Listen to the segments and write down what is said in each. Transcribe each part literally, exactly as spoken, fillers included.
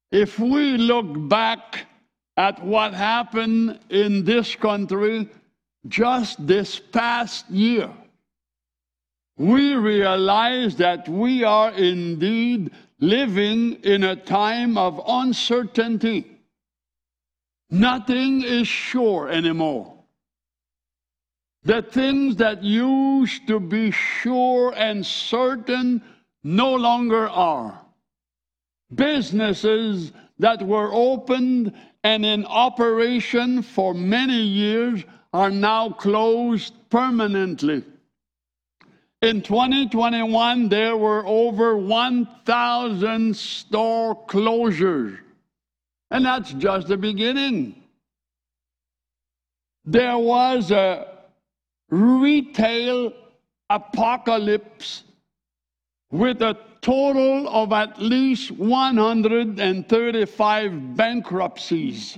If we look back at what happened in this country just this past year, we realize that we are indeed living in a time of uncertainty. Nothing is sure anymore. The things that used to be sure and certain no longer are. Businesses that were opened and in operation for many years are now closed permanently. In twenty twenty-one, there were over one thousand store closures. And that's just the beginning. There was a retail apocalypse with a total of at least one hundred thirty-five bankruptcies.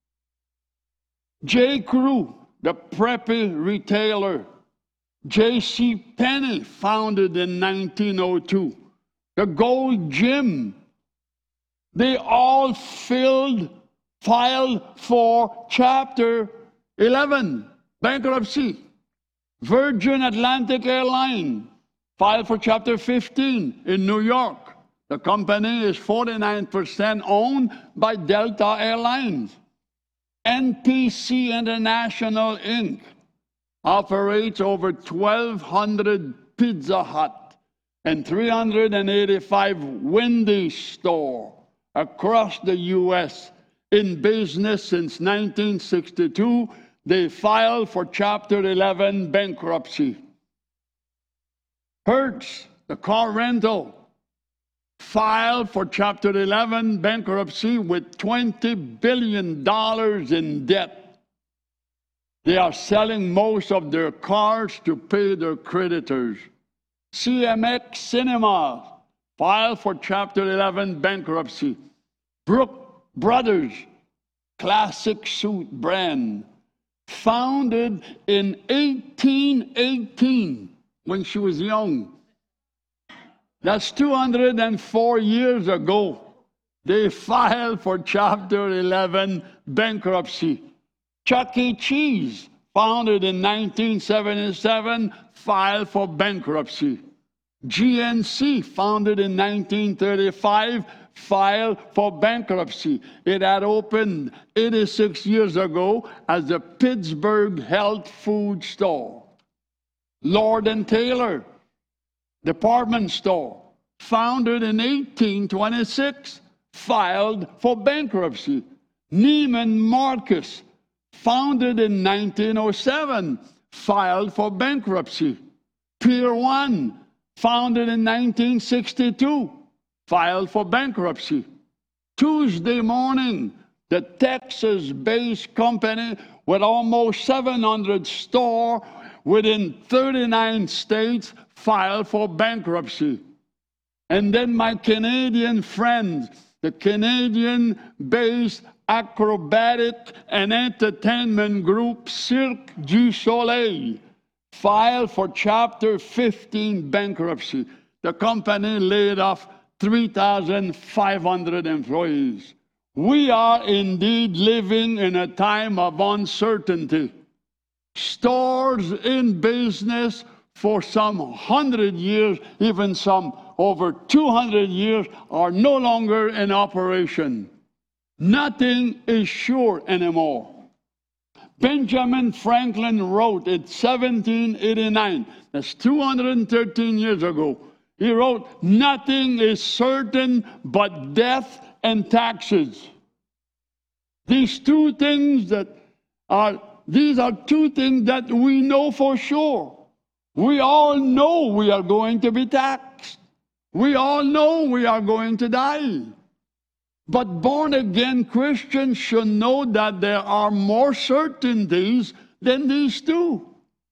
J. Crew, the preppy retailer, J C. Penney, founded in nineteen oh two, the Gold Gym, they all filled, filed for Chapter eleven, bankruptcy. Virgin Atlantic Airlines filed for Chapter fifteen in New York. The company is forty-nine percent owned by Delta Airlines. N P C International, Incorporated operates over twelve hundred Pizza Hut and three hundred eighty-five Wendy's stores across the U S In business since nineteen sixty-two, they filed for Chapter eleven bankruptcy. Hertz, the car rental, filed for Chapter eleven bankruptcy with twenty billion dollars in debt. They are selling most of their cars to pay their creditors. C M X Cinemas filed for Chapter eleven bankruptcy. Brooks Brothers, classic suit brand, founded in eighteen eighteen when she was young. That's two hundred four years ago. They filed for Chapter eleven bankruptcy. Chuck E. Cheese, founded in nineteen seventy-seven, filed for bankruptcy. G N C, founded in nineteen thirty-five, filed for bankruptcy. It had opened eighty-six years ago as the Pittsburgh Health Food Store. Lord and Taylor department store, founded in eighteen twenty-six, filed for bankruptcy. Neiman Marcus, founded in nineteen oh seven, filed for bankruptcy. Pier one, founded in nineteen sixty-two, filed for bankruptcy. Tuesday Morning, the Texas-based company with almost seven hundred stores within thirty-nine states, filed for bankruptcy. And then my Canadian friends, the Canadian-based acrobatic and entertainment group Cirque du Soleil, filed for Chapter fifteen bankruptcy. The company laid off three thousand five hundred employees. We are indeed living in a time of uncertainty. Stores in business for some hundred years, even some over two hundred years, are no longer in operation. Nothing is sure anymore. Benjamin Franklin wrote in seventeen eighty-nine, that's two hundred thirteen years ago, he wrote, "Nothing is certain but death and taxes." These two things that are, these are two things that we know for sure. We all know we are going to be taxed. We all know we are going to die. But born-again Christians should know that there are more certainties than these two.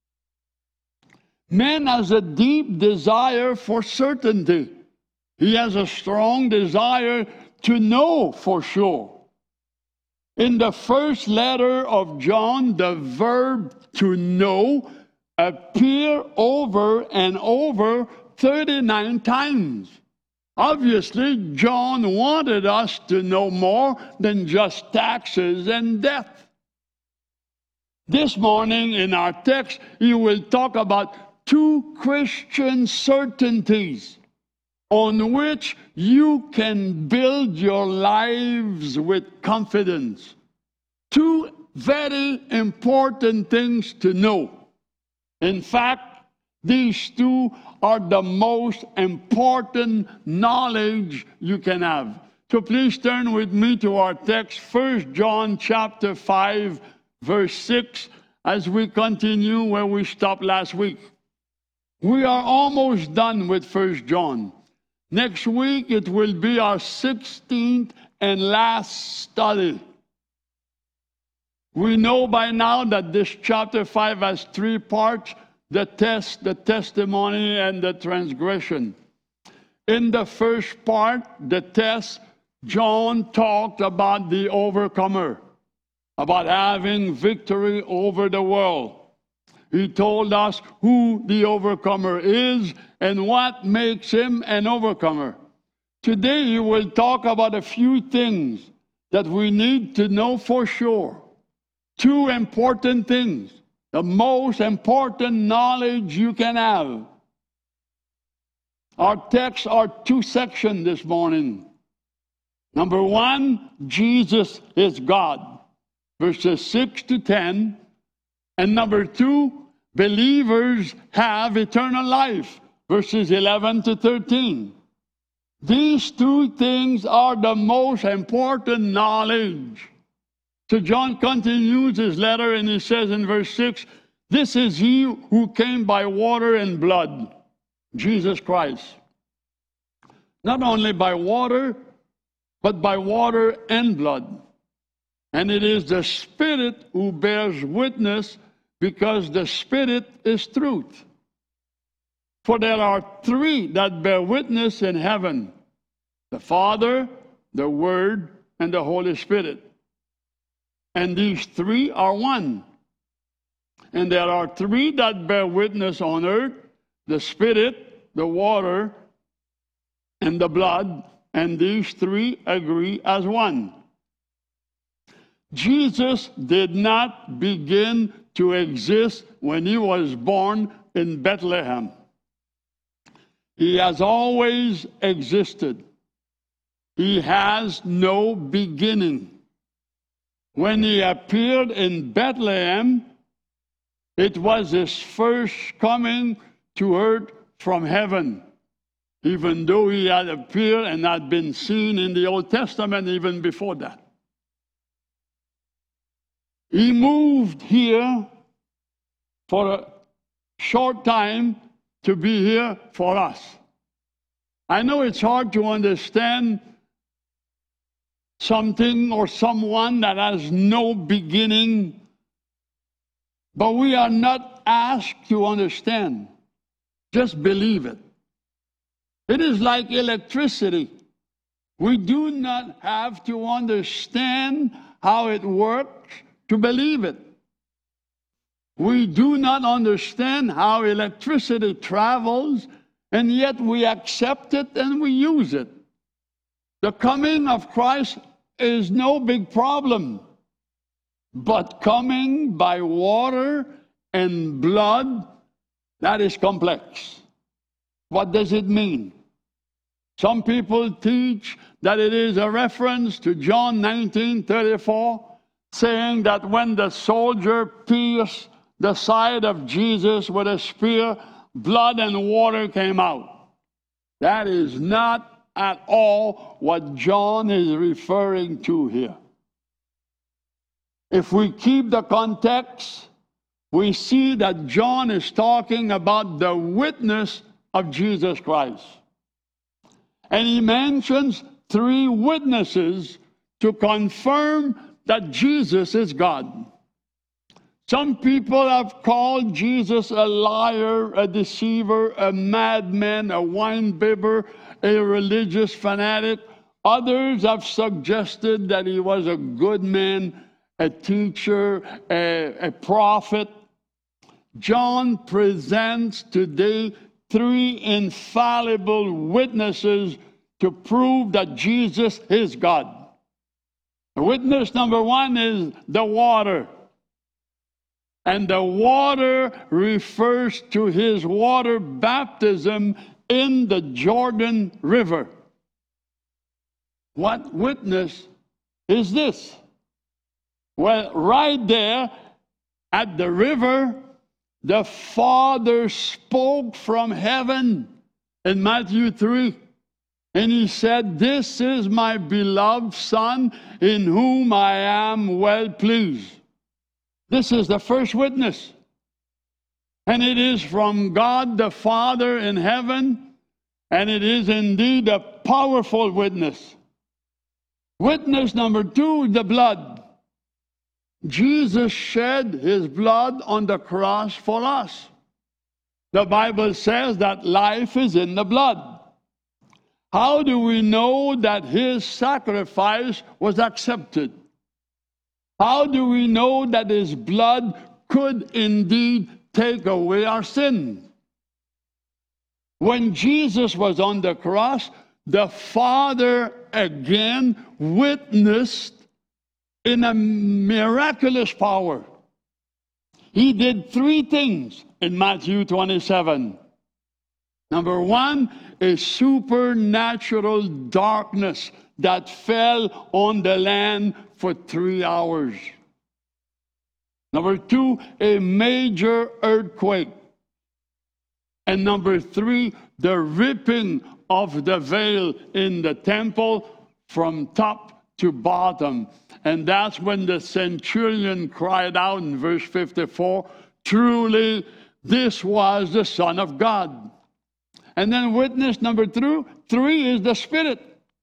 Man has a deep desire for certainty. He has a strong desire to know for sure. In the first letter of John, the verb to know appears over and over thirty-nine times. Obviously, John wanted us to know more than just taxes and death. This morning in our text, he will talk about two Christian certainties on which you can build your lives with confidence. Two very important things to know. In fact, these two are the most important knowledge you can have. So please turn with me to our text, First John chapter five, verse six, as we continue where we stopped last week. We are almost done with First John. Next week, it will be our sixteenth and last study. We know by now that this chapter five has three parts: the test, the testimony, and the transgression. In the first part, the test, John talked about the overcomer, about having victory over the world. He told us who the overcomer is and what makes him an overcomer. Today, he will talk about a few things that we need to know for sure. Two important things. The most important knowledge you can have. Our texts are two sections this morning. Number one, Jesus is God, verses six to ten. And number two, believers have eternal life, verses eleven to thirteen. These two things are the most important knowledge. So John continues his letter and he says in verse six, this is he who came by water and blood, Jesus Christ. Not only by water, but by water and blood. And it is the Spirit who bears witness, because the Spirit is truth. For there are three that bear witness in heaven: the Father, the Word, and the Holy Spirit. And these three are one. And there are three that bear witness on earth: the Spirit, the water, and the blood. And these three agree as one. Jesus did not begin to exist when he was born in Bethlehem. He has always existed. He has no beginning. When he appeared in Bethlehem, it was his first coming to earth from heaven, even though he had appeared and had been seen in the Old Testament even before that. He moved here for a short time to be here for us. I know it's hard to understand something or someone that has no beginning, but we are not asked to understand. Just believe it. It is like electricity. We do not have to understand how it works to believe it. We do not understand how electricity travels, and yet we accept it and we use it. The coming of Christ is no big problem, but coming by water and blood, that is complex. What does it mean? Some people teach that it is a reference to John nineteen thirty-four, saying that when the soldier pierced the side of Jesus with a spear, blood and water came out. That is not at all what John is referring to here. If we keep the context, we see that John is talking about the witness of Jesus Christ. And he mentions three witnesses to confirm that Jesus is God. Some people have called Jesus a liar, a deceiver, a madman, a wine-bibber, a religious fanatic. Others have suggested that he was a good man, a teacher, a, a prophet. John presents today three infallible witnesses to prove that Jesus is God. Witness number one is the water. And the water refers to his water baptism in the Jordan River. What witness is this? Well, right there at the river, the Father spoke from heaven in Matthew three. And he said, "This is my beloved Son, in whom I am well pleased." This is the first witness. And it is from God the Father in heaven, and it is indeed a powerful witness. Witness number two, the blood. Jesus shed his blood on the cross for us. The Bible says that life is in the blood. How do we know that his sacrifice was accepted? How do we know that his blood could indeed take away our sin? When Jesus was on the cross, the Father again witnessed in a miraculous power. He did three things in Matthew twenty-seven. Number one, a supernatural darkness that fell on the land for three hours. Number two, a major earthquake. And number three, the ripping of the veil in the temple from top to bottom. And that's when the centurion cried out in verse fifty-four, "Truly, this was the Son of God." And then witness number three, three is the Spirit.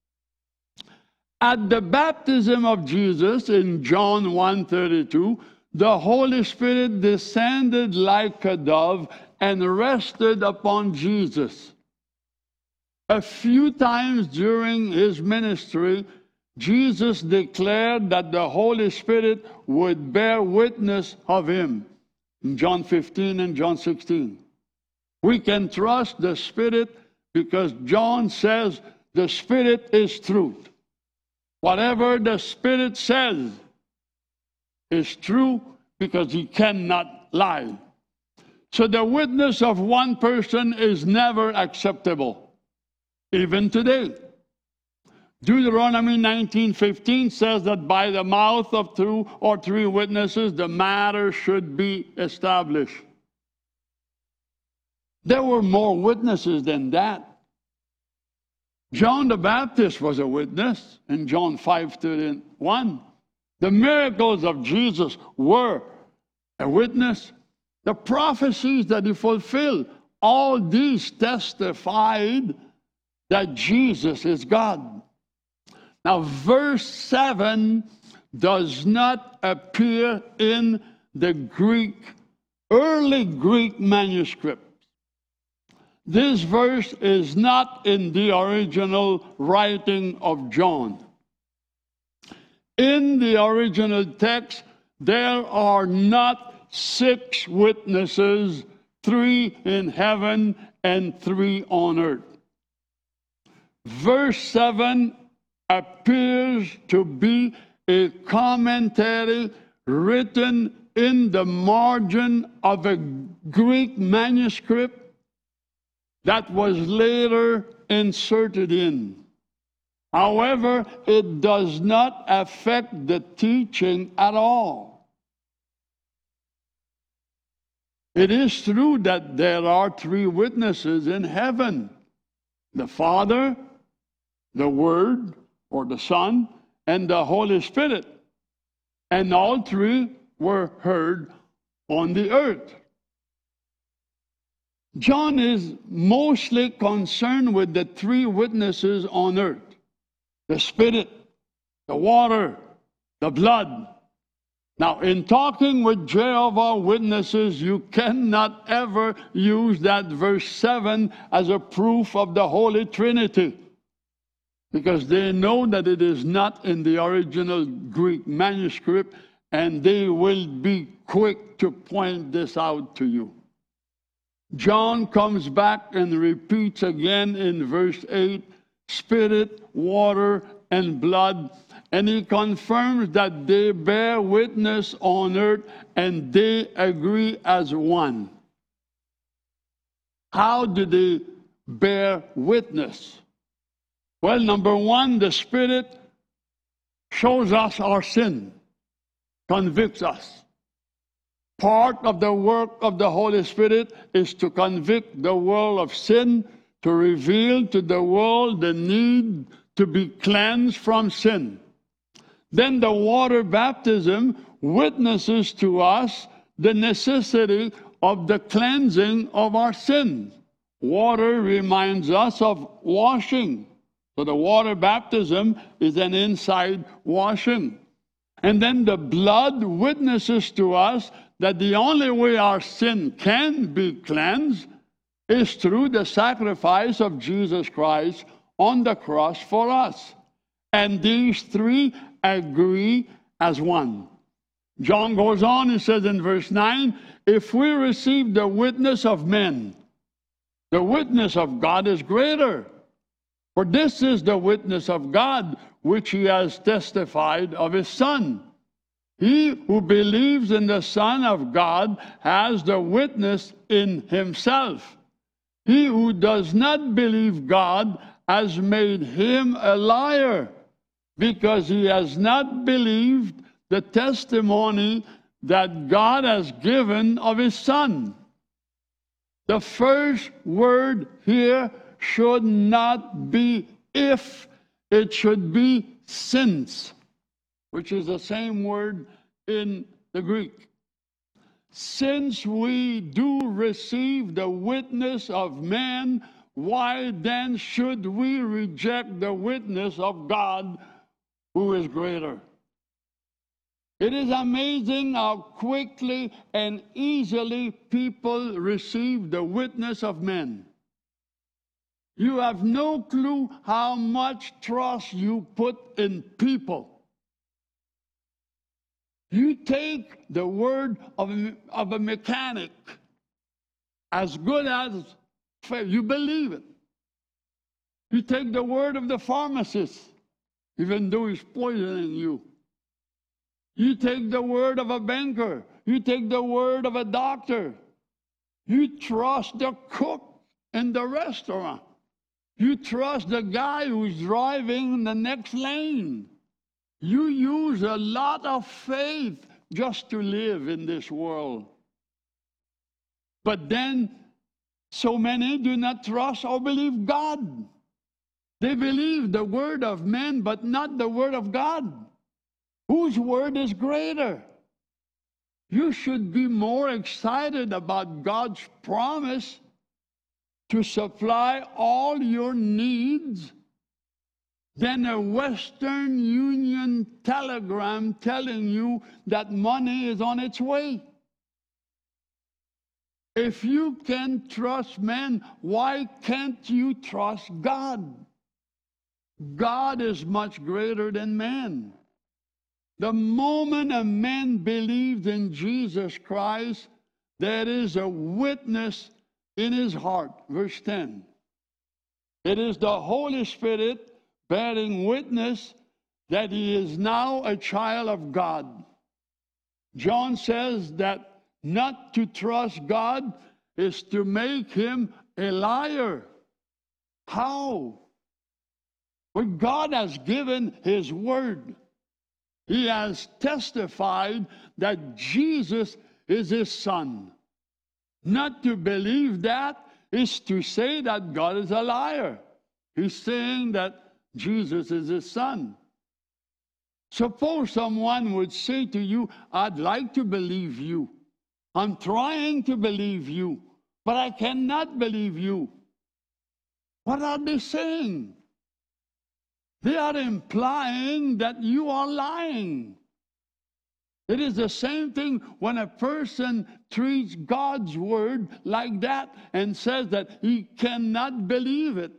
At the baptism of Jesus in John one thirty-two, the Holy Spirit descended like a dove and rested upon Jesus. A few times during his ministry, Jesus declared that the Holy Spirit would bear witness of him in John fifteen and John sixteen. We can trust the Spirit because John says the Spirit is truth. Whatever the Spirit says is true because he cannot lie. So the witness of one person is never acceptable, even today. Deuteronomy nineteen fifteen says that by the mouth of two or three witnesses, the matter should be established. There were more witnesses than that. John the Baptist was a witness in John five thirty-one. The miracles of Jesus were a witness. The prophecies that he fulfilled, all these testified that Jesus is God. Now, verse seven does not appear in the Greek, early Greek manuscript. This verse is not in the original writing of John. In the original text, there are not six witnesses, three in heaven and three on earth. Verse seven appears to be a commentary written in the margin of a Greek manuscript that was later inserted in. However, it does not affect the teaching at all. It is true that there are three witnesses in heaven: the Father, the Word, or the Son, and the Holy Spirit. And all three were heard on the earth. John is mostly concerned with the three witnesses on earth: the Spirit, the water, the blood. Now, in talking with Jehovah's Witnesses, you cannot ever use that verse seven as a proof of the Holy Trinity, because they know that it is not in the original Greek manuscript, and they will be quick to point this out to you. John comes back and repeats again in verse eight, spirit, water, and blood. And he confirms that they bear witness on earth and they agree as one. How do they bear witness? Well, number one, the Spirit shows us our sin, convicts us. Part of the work of the Holy Spirit is to convict the world of sin, to reveal to the world the need to be cleansed from sin. Then the water baptism witnesses to us the necessity of the cleansing of our sins. Water reminds us of washing. So the water baptism is an inside washing. And then the blood witnesses to us that the only way our sin can be cleansed is through the sacrifice of Jesus Christ on the cross for us. And these three agree as one. John goes on, he says in verse nine, if we receive the witness of men, the witness of God is greater. For this is the witness of God, which he has testified of his Son. He who believes in the Son of God has the witness in himself. He who does not believe God has made him a liar, because he has not believed the testimony that God has given of his Son. The first word here should not be if, it should be since, which is the same word in the Greek. Since we do receive the witness of man, why then should we reject the witness of God, who is greater? It is amazing how quickly and easily people receive the witness of men. You have no clue how much trust you put in people. You take the word of a, of a mechanic as good as you believe it. You take the word of the pharmacist, even though he's poisoning you. You take the word of a banker. You take the word of a doctor. You trust the cook in the restaurant. You trust the guy who's driving in the next lane. You use a lot of faith just to live in this world. But then, so many do not trust or believe God. They believe the word of men, but not the word of God. Whose word is greater? You should be more excited about God's promise to supply all your needs than a Western Union telegram telling you that money is on its way. If you can trust men, why can't you trust God? God is much greater than man. The moment a man believes in Jesus Christ, there is a witness in his heart. Verse ten. It is the Holy Spirit bearing witness that he is now a child of God. John says that not to trust God is to make him a liar. How? Well, God has given his word. He has testified that Jesus is his Son. Not to believe that is to say that God is a liar. He's saying that Jesus is his Son. Suppose someone would say to you, I'd like to believe you. I'm trying to believe you, but I cannot believe you. What are they saying? They are implying that you are lying. It is the same thing when a person treats God's word like that and says that he cannot believe it.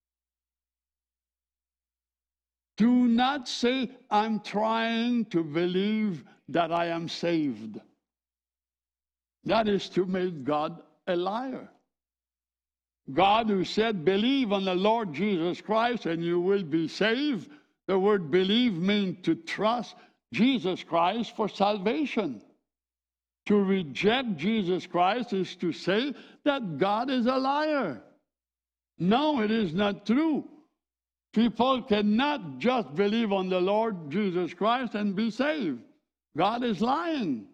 Do not say, I'm trying to believe that I am saved. That is to make God a liar. God who said, believe on the Lord Jesus Christ and you will be saved. The word believe means to trust Jesus Christ for salvation. To reject Jesus Christ is to say that God is a liar. No, it is not true. People cannot just believe on the Lord Jesus Christ and be saved. God is lying.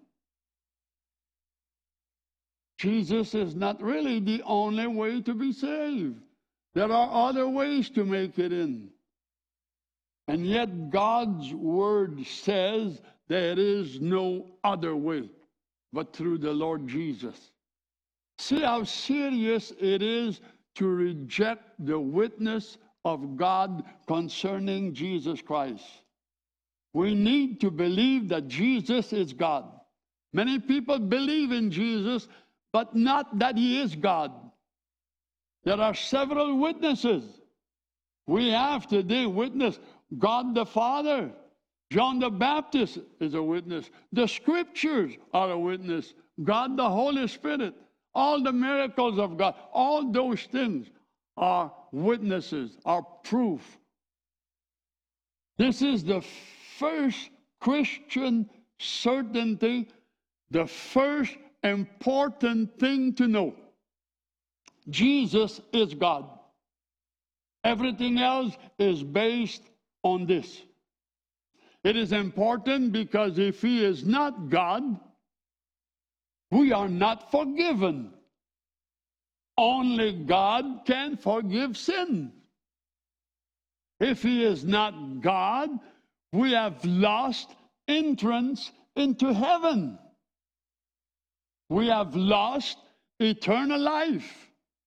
Jesus is not really the only way to be saved. There are other ways to make it in. And yet God's word says there is no other way but through the Lord Jesus. See how serious it is to reject the witness of God concerning Jesus Christ. We need to believe that Jesus is God. Many people believe in Jesus, but not that he is God. There are several witnesses. We have today witness God the Father. John the Baptist is a witness. The scriptures are a witness. God the Holy Spirit. All the miracles of God. All those things are witnesses, are proof. This is the first Christian certainty, the first important thing to know. Jesus is God. Everything else is based on this. It is important because if he is not God, we are not forgiven. Only God can forgive sin. If he is not God, we have lost entrance into heaven. We have lost eternal life.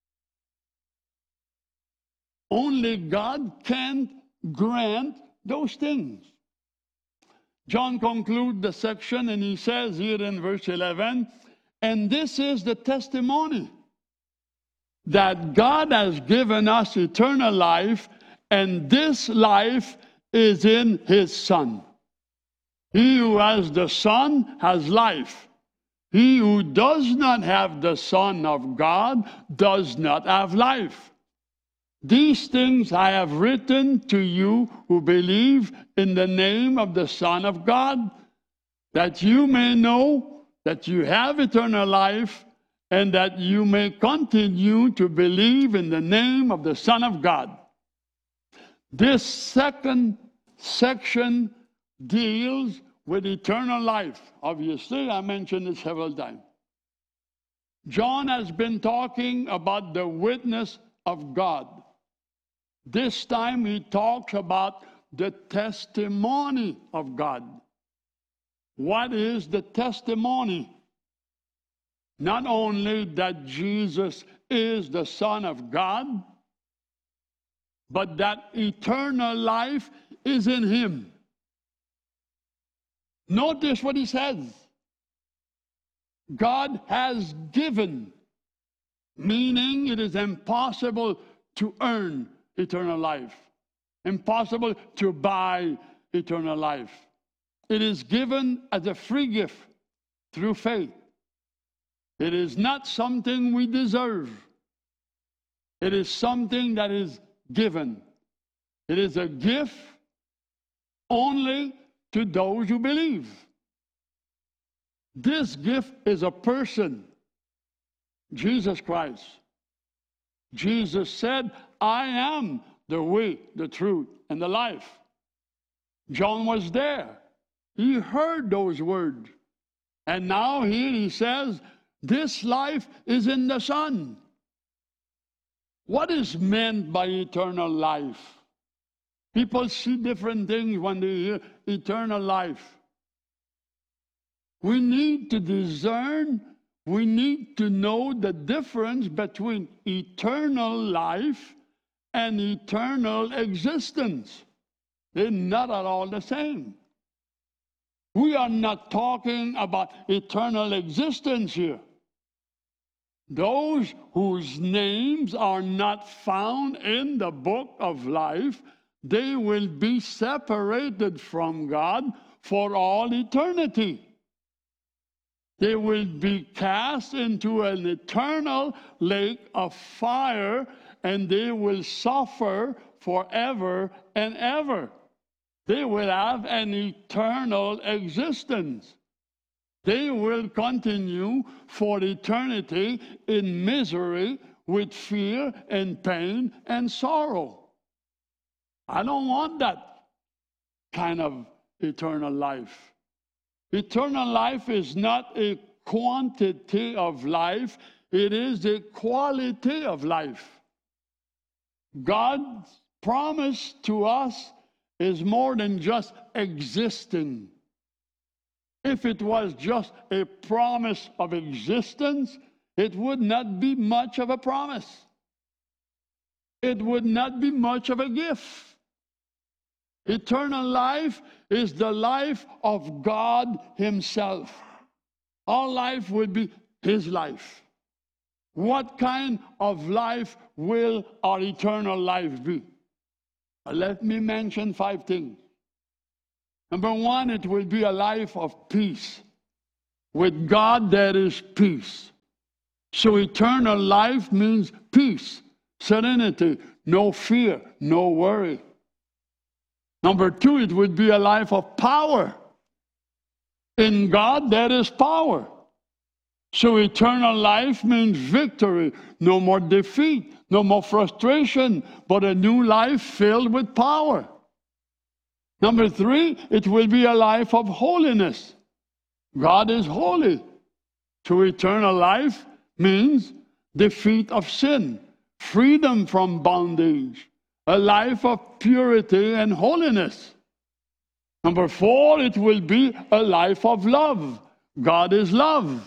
Only God can grant those things. John concludes the section and he says here in verse eleven, and this is the testimony that God has given us eternal life, and this life is in his Son. He who has the Son has life. He who does not have the Son of God does not have life. These things I have written to you who believe in the name of the Son of God, that you may know that you have eternal life, and that you may continue to believe in the name of the Son of God. This second section deals with eternal life. Obviously, I mentioned it several times. John has been talking about the witness of God. This time he talks about the testimony of God. What is the testimony? Not only that Jesus is the Son of God, but that eternal life is in him. Notice what he says. God has given, meaning it is impossible to earn eternal life. Impossible to buy eternal life. It is given as a free gift through faith. It is not something we deserve. It is something that is given. It is a gift only to those who believe. This gift is a person, Jesus Christ. Jesus said, I am the way, the truth, and the life. John was there. He heard those words. And now here he says, this life is in the Son. What is meant by eternal life? People see different things when they hear eternal life. We need to discern, we need to know the difference between eternal life and eternal existence. They're not at all the same. We are not talking about eternal existence here. Those whose names are not found in the book of life, they will be separated from God for all eternity. They will be cast into an eternal lake of fire, and they will suffer forever and ever. They will have an eternal existence. They will continue for eternity in misery with fear and pain and sorrow. I don't want that kind of eternal life. Eternal life is not a quantity of life, it is the quality of life. God's promise to us is more than just existing. If it was just a promise of existence, it would not be much of a promise. It would not be much of a gift. Eternal life is the life of God Himself. Our life will be His life. What kind of life will our eternal life be? Let me mention five things. Number one, it will be a life of peace. With God, there is peace. So eternal life means peace, serenity, no fear, no worry. Number two, it would be a life of power. In God, there is power. So eternal life means victory, no more defeat, no more frustration, but a new life filled with power. Number three, it will be a life of holiness. God is holy. So eternal life means defeat of sin, freedom from bondage, a life of purity and holiness. Number four, it will be a life of love. God is love.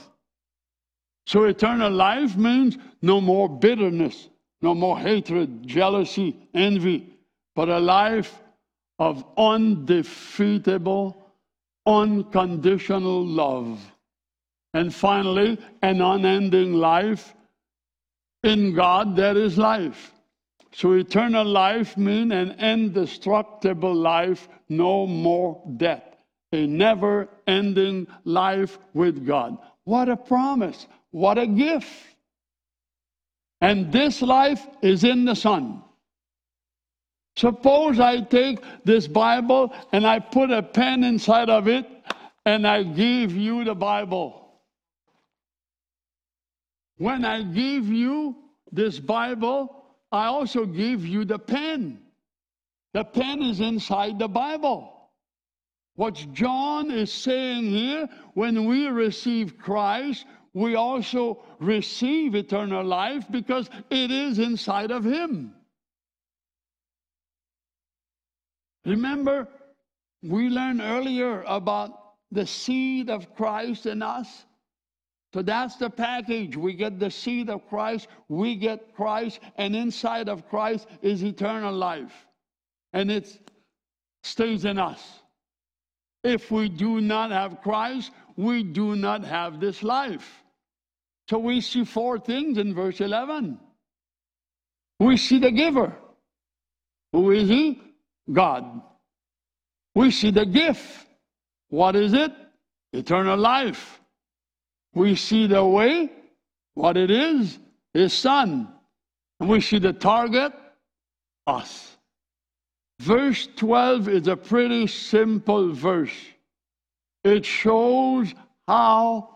So eternal life means no more bitterness, no more hatred, jealousy, envy, but a life of undefeatable, unconditional love. And finally, an unending life. In God, there is life. So eternal life means an indestructible life, no more death. A never-ending life with God. What a promise. What a gift. And this life is in the Son. Suppose I take this Bible and I put a pen inside of it and I give you the Bible. When I give you this Bible, I also give you the pen. The pen is inside the Bible. What John is saying here, when we receive Christ, we also receive eternal life because it is inside of Him. Remember, we learned earlier about the seed of Christ in us. So that's the package. We get the seed of Christ, we get Christ, and inside of Christ is eternal life. And it stays in us. If we do not have Christ, we do not have this life. So we see four things in verse eleven. We see the giver. Who is He? God. We see the gift. What is it? Eternal life. We see the way, what it is, His Son. And we see the target, us. Verse twelve is a pretty simple verse. It shows how,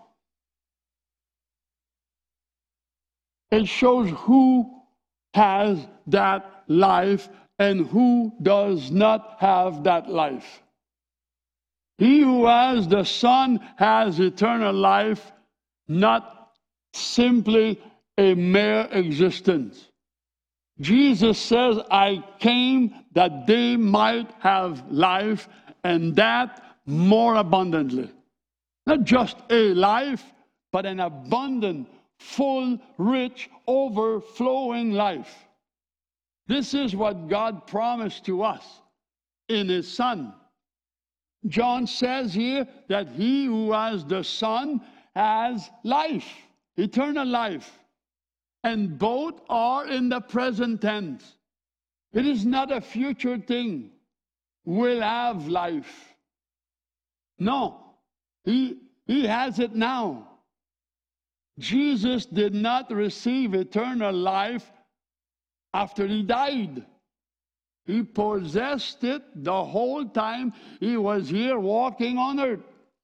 it shows who has that life and who does not have that life. He who has the Son has eternal life, not simply a mere existence. Jesus says, I came that they might have life, and that more abundantly. Not just a life, but an abundant, full, rich, overflowing life. This is what God promised to us in His Son. John says here that he who has the Son has life, eternal life. And both are in the present tense. It is not a future thing. We'll have life. No. He He has it now. Jesus did not receive eternal life after he died. He possessed it the whole time he was here walking on earth.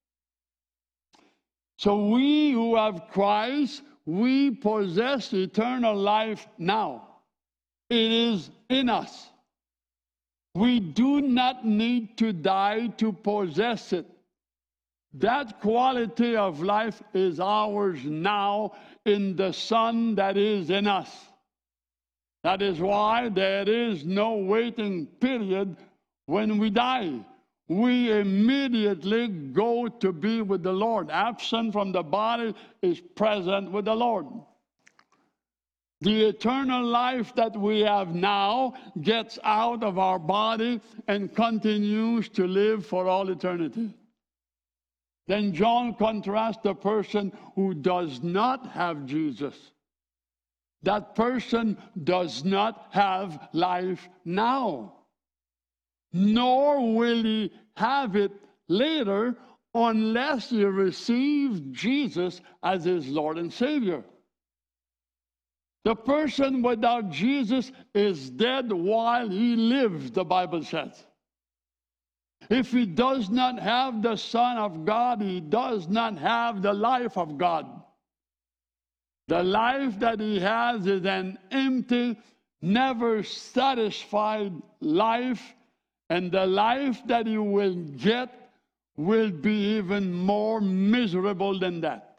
So we who have Christ, we possess eternal life now. It is in us. We do not need to die to possess it. That quality of life is ours now in the Son that is in us. That is why there is no waiting period when we die. We immediately go to be with the Lord. Absent from the body is present with the Lord. The eternal life that we have now gets out of our body and continues to live for all eternity. Then John contrasts the person who does not have Jesus. That person does not have life now, nor will he have it later unless he receives Jesus as his Lord and Savior. The person without Jesus is dead while he lives, the Bible says. If he does not have the Son of God, he does not have the life of God. The life that he has is an empty, never satisfied life, and the life that he will get will be even more miserable than that.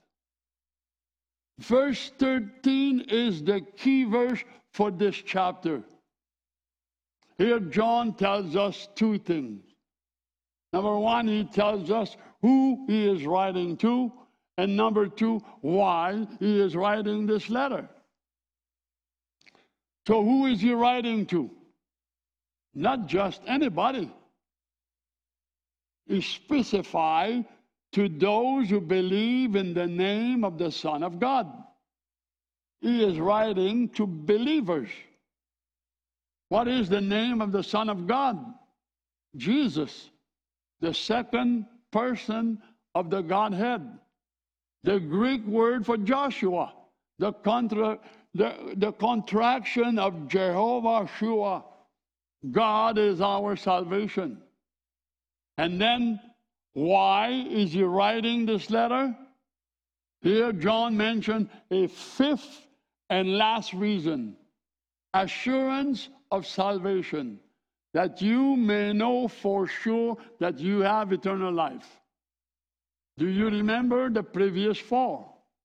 Verse thirteen is the key verse for this chapter. Here John tells us two things. Number one, he tells us who he is writing to, and number two, why he is writing this letter. So who is he writing to? Not just anybody. He specifies to those who believe in the name of the Son of God. He is writing to believers. What is the name of the Son of God? Jesus, the second person of the Godhead. The Greek word for Joshua, the, contra, the, the contraction of Jehovah Shua. God is our salvation. And then, why is he writing this letter? Here John mentioned a fifth and last reason. Assurance of salvation. That you may know for sure that you have eternal life. Do you remember the previous four?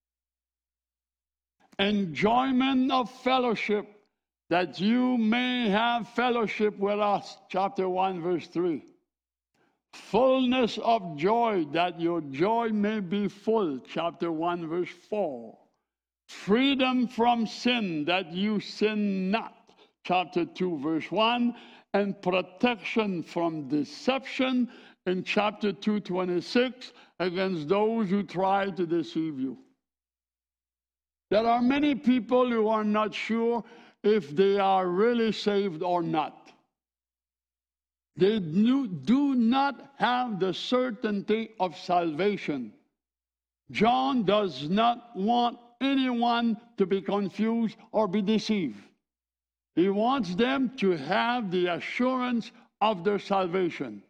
Enjoyment of fellowship, that you may have fellowship with us, chapter one, verse three. Fullness of joy, that your joy may be full, chapter one, verse four. Freedom from sin, that you sin not, chapter two, verse one. And protection from deception in chapter two, twenty-six, against those who try to deceive you. There are many people who are not sure if they are really saved or not. They do not have the certainty of salvation. John does not want anyone to be confused or be deceived. He wants them to have the assurance of their salvation.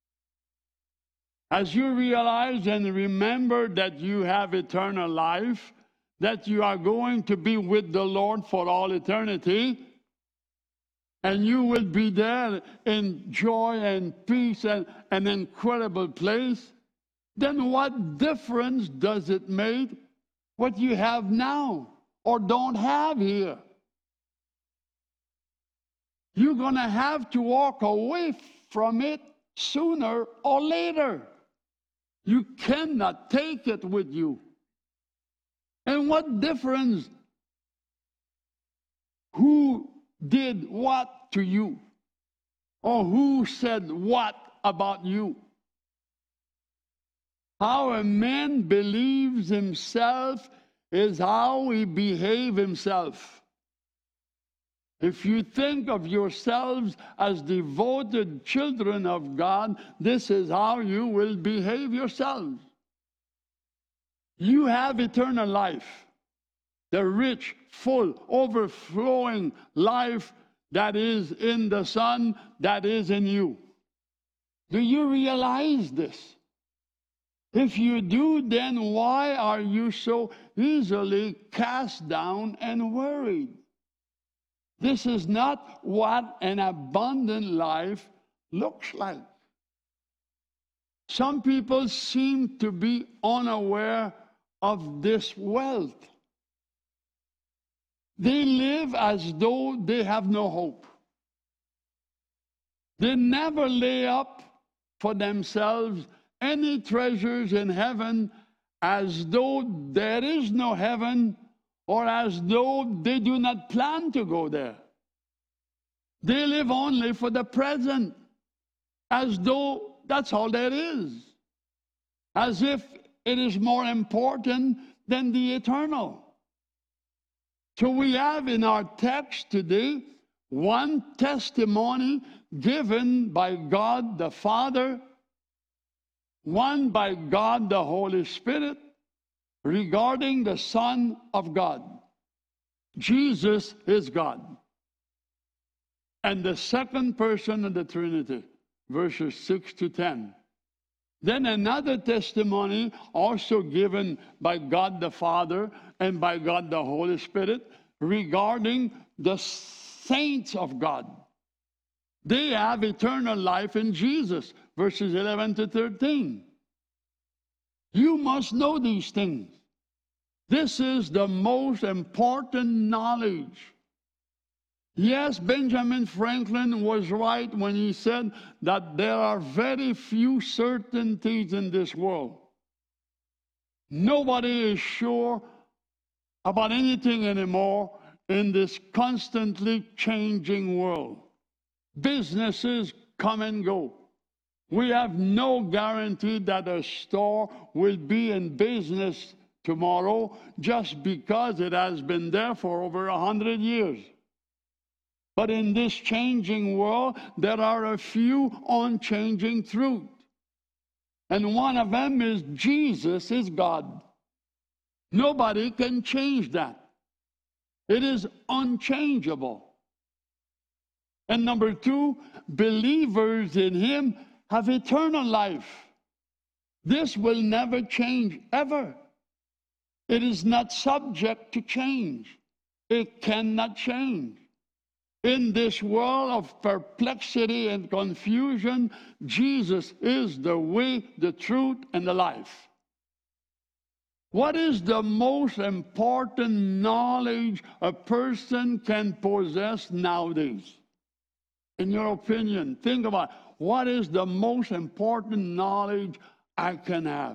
As you realize and remember that you have eternal life, that you are going to be with the Lord for all eternity, and you will be there in joy and peace and an incredible place, then what difference does it make what you have now or don't have here? You're going to have to walk away from it sooner or later. You cannot take it with you. And what difference who did what to you? Or who said what about you? How a man believes himself is how he behaves himself. If you think of yourselves as devoted children of God, this is how you will behave yourselves. You have eternal life, the rich, full, overflowing life that is in the Son, that is in you. Do you realize this? If you do, then why are you so easily cast down and worried? This is not what an abundant life looks like. Some people seem to be unaware of this wealth. They live as though they have no hope. They never lay up for themselves any treasures in heaven, as though there is no heaven, or as though they do not plan to go there. They live only for the present, as though that's all there is, as if it is more important than the eternal. So we have in our text today one testimony given by God the Father, one by God the Holy Spirit, regarding the Son of God. Jesus is God. And the second person of the Trinity, verses six to ten. Then another testimony also given by God the Father and by God the Holy Spirit regarding the saints of God. They have eternal life in Jesus, verses eleven to thirteen. You must know these things. This is the most important knowledge. Yes, Benjamin Franklin was right when he said that there are very few certainties in this world. Nobody is sure about anything anymore in this constantly changing world. Businesses come and go. We have no guarantee that a store will be in business tomorrow just because it has been there for over a hundred years. But in this changing world, there are a few unchanging truths. And one of them is Jesus is God. Nobody can change that. It is unchangeable. And number two, believers in Him have eternal life. This will never change, ever. It is not subject to change. It cannot change. In this world of perplexity and confusion, Jesus is the way, the truth, and the life. What is the most important knowledge a person can possess nowadays? In your opinion, think about it. What is the most important knowledge I can have?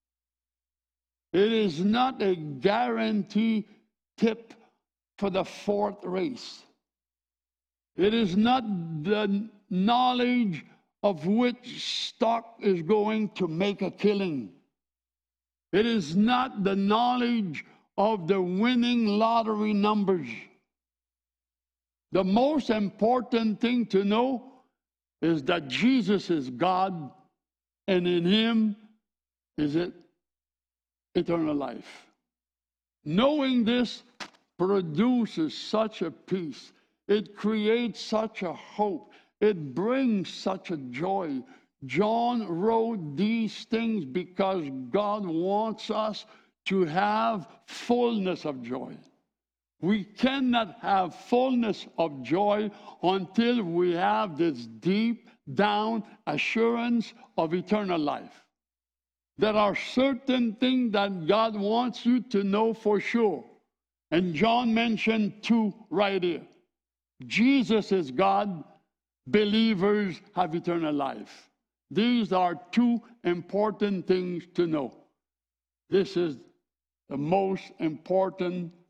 It is not a guarantee tip for the fourth race. It is not the knowledge of which stock is going to make a killing. It is not the knowledge of the winning lottery numbers. The most important thing to know is that Jesus is God, and in Him is it eternal life. Knowing this produces such a peace. It creates such a hope. It brings such a joy. John wrote these things because God wants us to have fullness of joy. We cannot have fullness of joy until we have this deep down assurance of eternal life. There are certain things that God wants you to know for sure. And John mentioned two right here. Jesus is God. Believers have eternal life. These are two important things to know. This is the most important